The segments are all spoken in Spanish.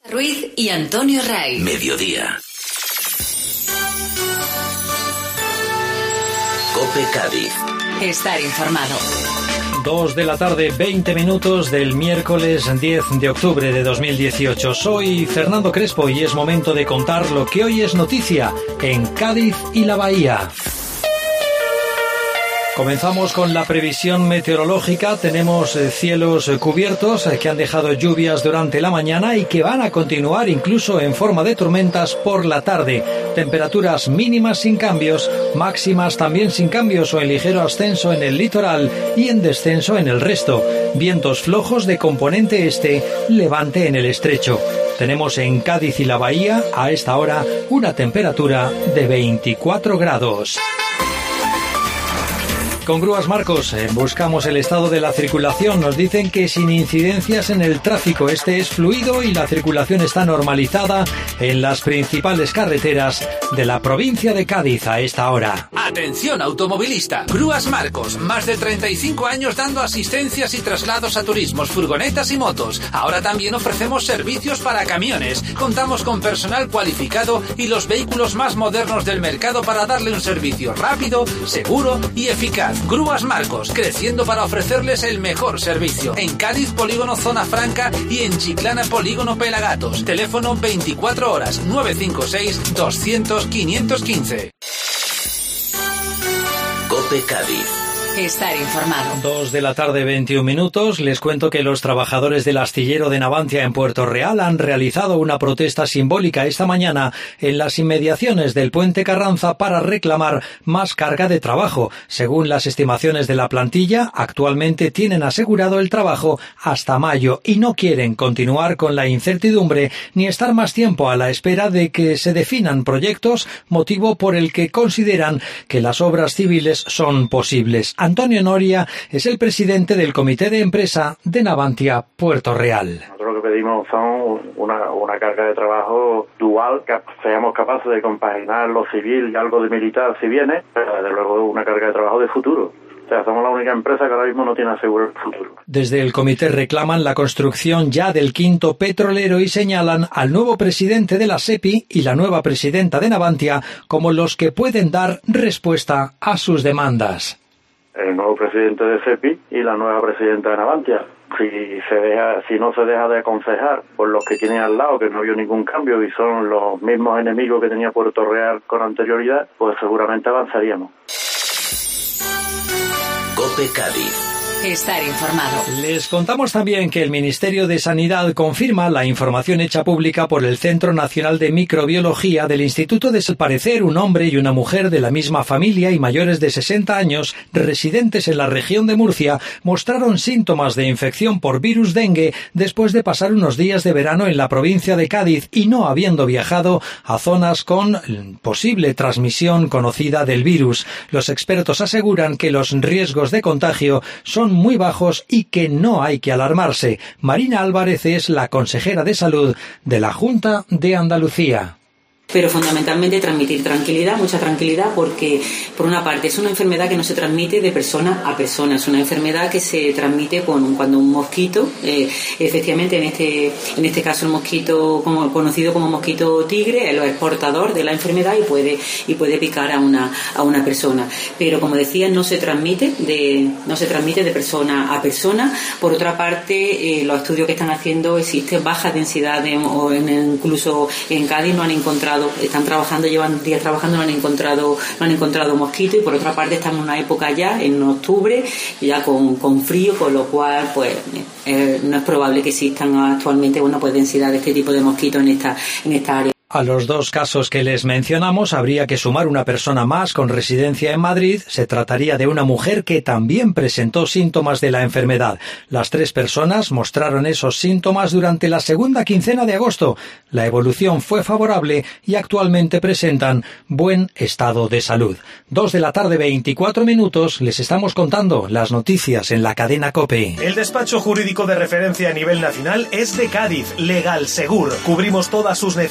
Ruiz y Antonio Ray. Mediodía. COPE Cádiz. Estar informado. 2 de la tarde, 20 minutos del miércoles 10 de octubre de 2018. Soy Fernando Crespo y es momento de contar lo que hoy es noticia en Cádiz y la Bahía. Comenzamos con la previsión meteorológica. Tenemos cielos cubiertos que han dejado lluvias durante la mañana y que van a continuar incluso en forma de tormentas por la tarde. Temperaturas mínimas sin cambios, máximas también sin cambios o en ligero ascenso en el litoral y en descenso en el resto. Vientos flojos de componente este, levante en el estrecho. Tenemos en Cádiz y la Bahía a esta hora una temperatura de 24 grados. Con Grúas Marcos buscamos el estado de la circulación. Nos dicen que sin incidencias en el tráfico. Este es fluido y la circulación está normalizada en las principales carreteras de la provincia de Cádiz a esta hora. Atención automovilista. Grúas Marcos, más de 35 años dando asistencias y traslados a turismos, furgonetas y motos. Ahora también ofrecemos servicios para camiones. Contamos con personal cualificado y los vehículos más modernos del mercado para darle un servicio rápido, seguro y eficaz. Grúas Marcos, creciendo para ofrecerles el mejor servicio. En Cádiz, Polígono Zona Franca y en Chiclana, Polígono Pelagatos. Teléfono 24 horas 956 200 515. COPE Cádiz. Estar informado. 2 de la tarde, 21 minutos. Les cuento que los trabajadores del astillero de Navantia en Puerto Real han realizado una protesta simbólica esta mañana en las inmediaciones del Puente Carranza para reclamar más carga de trabajo. Según las estimaciones de la plantilla, actualmente tienen asegurado el trabajo hasta mayo y no quieren continuar con la incertidumbre ni estar más tiempo a la espera de que se definan proyectos, motivo por el que consideran que las obras civiles son posibles. Antonio Noria es el presidente del Comité de Empresa de Navantia Puerto Real. Nosotros lo que pedimos son una carga de trabajo dual, que seamos capaces de compaginar lo civil y algo de militar si viene, pero desde luego una carga de trabajo de futuro. O sea, somos la única empresa que ahora mismo no tiene asegurado el futuro. Desde el comité reclaman la construcción ya del quinto petrolero y señalan al nuevo presidente de la SEPI y la nueva presidenta de Navantia como los que pueden dar respuesta a sus demandas. El nuevo presidente de SEPI y la nueva presidenta de Navantia. Si no se deja de aconsejar por los que tienen al lado, que no vio ningún cambio y son los mismos enemigos que tenía Puerto Real con anterioridad, pues seguramente avanzaríamos. COPE Cádiz. Estar informado. Les contamos también que el Ministerio de Sanidad confirma la información hecha pública por el Centro Nacional de Microbiología del Instituto de Al parecer un hombre y una mujer de la misma familia y mayores de 60 años, residentes en la región de Murcia, mostraron síntomas de infección por virus dengue después de pasar unos días de verano en la provincia de Cádiz y no habiendo viajado a zonas con posible transmisión conocida del virus. Los expertos aseguran que los riesgos de contagio son muy bajos y que no hay que alarmarse. Marina Álvarez es la consejera de Salud de la Junta de Andalucía. Pero fundamentalmente transmitir tranquilidad, mucha tranquilidad, porque por una parte es una enfermedad que no se transmite de persona a persona, es una enfermedad que se transmite cuando un mosquito, efectivamente en este caso el mosquito conocido como mosquito tigre, es portador de la enfermedad y puede picar a una persona. Pero como decía, no se transmite de persona a persona. Por otra parte, los estudios que están haciendo existe baja densidad incluso en Cádiz no han encontrado. Llevan días trabajando, no han encontrado mosquitos y por otra parte estamos en una época ya, en octubre, ya con frío, con lo cual pues no es probable que existan actualmente densidad de este tipo de mosquitos en esta área. A los 2 casos que les mencionamos habría que sumar una persona más con residencia en Madrid. Se trataría de una mujer que también presentó síntomas de la enfermedad. Las 3 personas mostraron esos síntomas durante la segunda quincena de agosto. La evolución fue favorable y actualmente presentan buen estado de salud. 2 de la tarde, 24 minutos. Les estamos contando las noticias en la cadena COPE. El despacho jurídico de referencia a nivel nacional es de Cádiz, Legal Segur. Cubrimos todas sus necesidades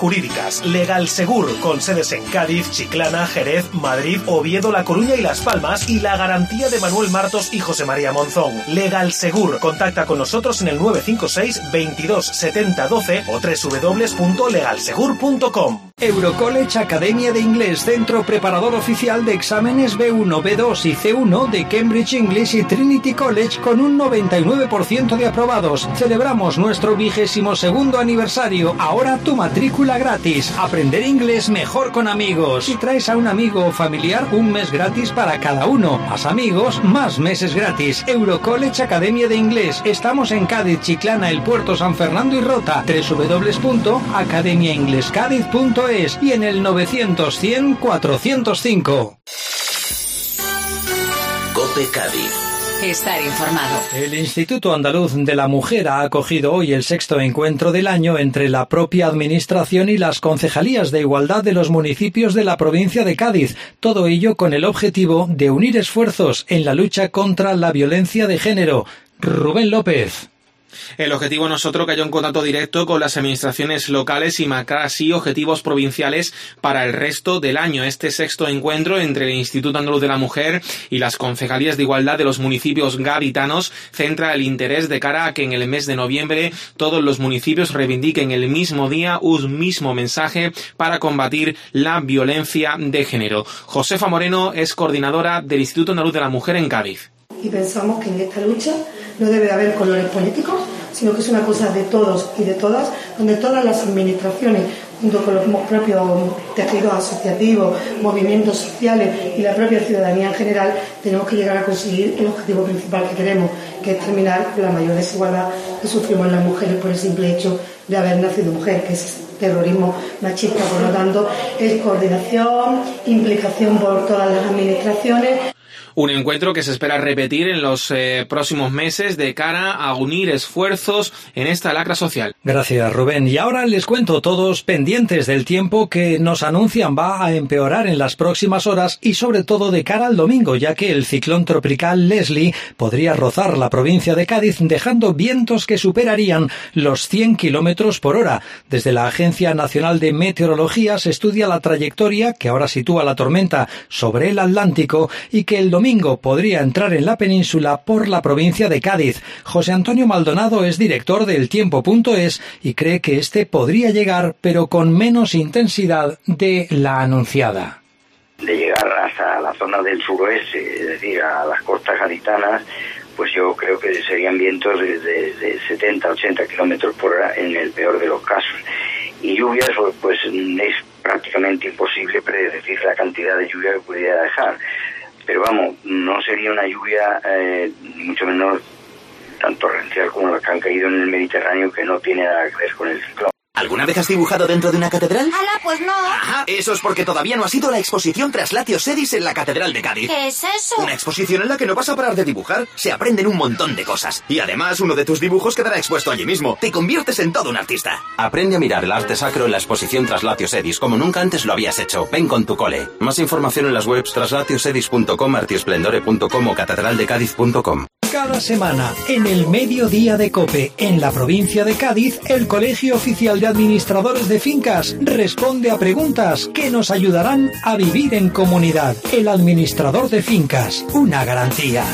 jurídicas. Legal Segur, con sedes en Cádiz, Chiclana, Jerez, Madrid, Oviedo, La Coruña y Las Palmas, y la garantía de Manuel Martos y José María Monzón. Legal Segur. Contacta con nosotros en el 956 22 70 12 o www.legalsegur.com. Eurocollege Academia de Inglés, centro preparador oficial de exámenes B1, B2 y C1 de Cambridge English y Trinity College con un 99% de aprobados. Celebramos nuestro 22º aniversario. Ahora tu matrícula gratis. Aprender inglés mejor con amigos. Si traes a un amigo o familiar, un mes gratis para cada uno. Más amigos, más meses gratis. Eurocollege Academia de Inglés. Estamos en Cádiz, Chiclana, El Puerto, San Fernando y Rota. www.academiainglescadiz.es y en el 900 100 405. COPE Cádiz. Estar informado. El Instituto Andaluz de la Mujer ha acogido hoy el 6º encuentro del año entre la propia Administración y las concejalías de igualdad de los municipios de la provincia de Cádiz. Todo ello con el objetivo de unir esfuerzos en la lucha contra la violencia de género. Rubén López. El objetivo no es otro que haya un contacto directo con las administraciones locales y marcar así objetivos provinciales para el resto del año. Este 6º encuentro entre el Instituto Andaluz de la Mujer y las concejalías de igualdad de los municipios gaditanos centra el interés de cara a que en el mes de noviembre todos los municipios reivindiquen el mismo día un mismo mensaje para combatir la violencia de género. Josefa Moreno es coordinadora del Instituto Andaluz de la Mujer en Cádiz. Y pensamos que en esta lucha no debe haber colores políticos, sino que es una cosa de todos y de todas, donde todas las administraciones, junto con los propios tejidos asociativos, movimientos sociales y la propia ciudadanía en general, tenemos que llegar a conseguir el objetivo principal que queremos, que es terminar con la mayor desigualdad que sufrimos las mujeres por el simple hecho de haber nacido mujer, que es terrorismo machista. Por lo tanto, es coordinación, implicación por todas las administraciones. Un encuentro que se espera repetir en los próximos meses de cara a unir esfuerzos en esta lacra social. Gracias, Rubén. Y ahora les cuento, todos pendientes del tiempo que nos anuncian va a empeorar en las próximas horas y sobre todo de cara al domingo, ya que el ciclón tropical Leslie podría rozar la provincia de Cádiz dejando vientos que superarían los 100 kilómetros por hora. Desde la Agencia Nacional de Meteorología se estudia la trayectoria que ahora sitúa la tormenta sobre el Atlántico y que el domingo podría entrar en la península por la provincia de Cádiz. José Antonio Maldonado es director del Tiempo.es y cree que este podría llegar, pero con menos intensidad de la anunciada. De llegar hasta la zona del suroeste, es decir, a las costas gaditanas, pues yo creo que serían vientos de 70-80 kilómetros por hora en el peor de los casos. Y lluvias, pues es prácticamente imposible predecir la cantidad de lluvia que pudiera dejar. Pero vamos, no sería una lluvia, ni mucho menos tan torrencial como las que han caído en el Mediterráneo, que no tiene nada que ver con el ciclón. ¿Alguna vez has dibujado dentro de una catedral? ¡Hala, pues no! Ajá, eso es porque todavía no ha sido la exposición Traslatio Sedis en la Catedral de Cádiz. ¿Qué es eso? Una exposición en la que no vas a parar de dibujar. Se aprenden un montón de cosas. Y además, uno de tus dibujos quedará expuesto allí mismo. Te conviertes en todo un artista. Aprende a mirar el arte sacro en la exposición Traslatio Sedis, como nunca antes lo habías hecho. Ven con tu cole. Más información en las webs traslatiosedis.com, artiesplendore.com o catedraldecádiz.com. Cada semana, en el mediodía de COPE, en la provincia de Cádiz, el Colegio Oficial de Administradores de Fincas responde a preguntas que nos ayudarán a vivir en comunidad. El administrador de fincas, una garantía.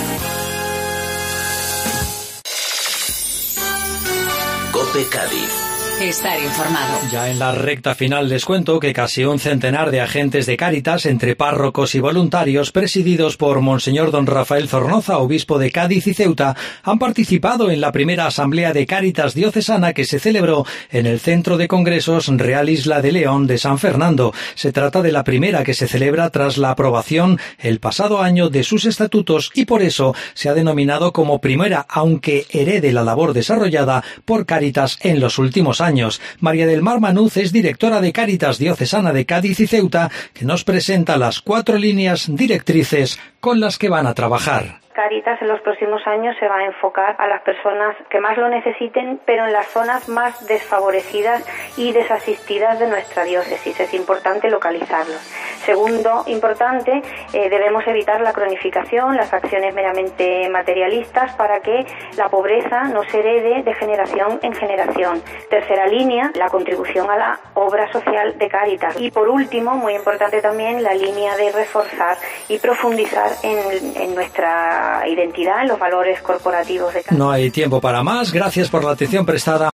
COPE Cádiz. Estar informado. Ya en la recta final les cuento que casi un centenar de agentes de Cáritas, entre párrocos y voluntarios, presididos por Monseñor Don Rafael Zornoza, obispo de Cádiz y Ceuta, han participado en la primera asamblea de Cáritas diocesana que se celebró en el Centro de Congresos Real Isla de León de San Fernando. Se trata de la primera que se celebra tras la aprobación el pasado año de sus estatutos y por eso se ha denominado como primera, aunque herede la labor desarrollada por Cáritas en los últimos años. María del Mar Manuz es directora de Cáritas Diocesana de Cádiz y Ceuta, que nos presenta las 4 líneas directrices con las que van a trabajar. Cáritas en los próximos años se va a enfocar a las personas que más lo necesiten, pero en las zonas más desfavorecidas y desasistidas de nuestra diócesis. Es importante localizarlos. Segundo, importante, debemos evitar la cronificación, las acciones meramente materialistas para que la pobreza no se herede de generación en generación. Tercera línea, la contribución a la obra social de Cáritas. Y por último, muy importante también, la línea de reforzar y profundizar en nuestra identidad, en los valores corporativos de Cáritas. No hay tiempo para más. Gracias por la atención prestada.